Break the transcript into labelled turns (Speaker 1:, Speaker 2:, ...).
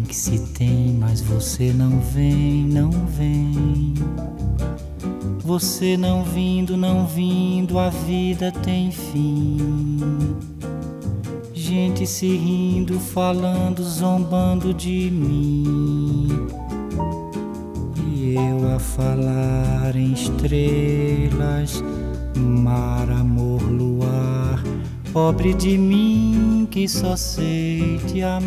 Speaker 1: que se tem, mas você não vem, não vem. Você não vindo, não vindo, a vida tem fim. Gente se rindo, falando, zombando de mim. E eu a falar em estrelas, mar, amor, luar. Pobre de mim que só sei te amar.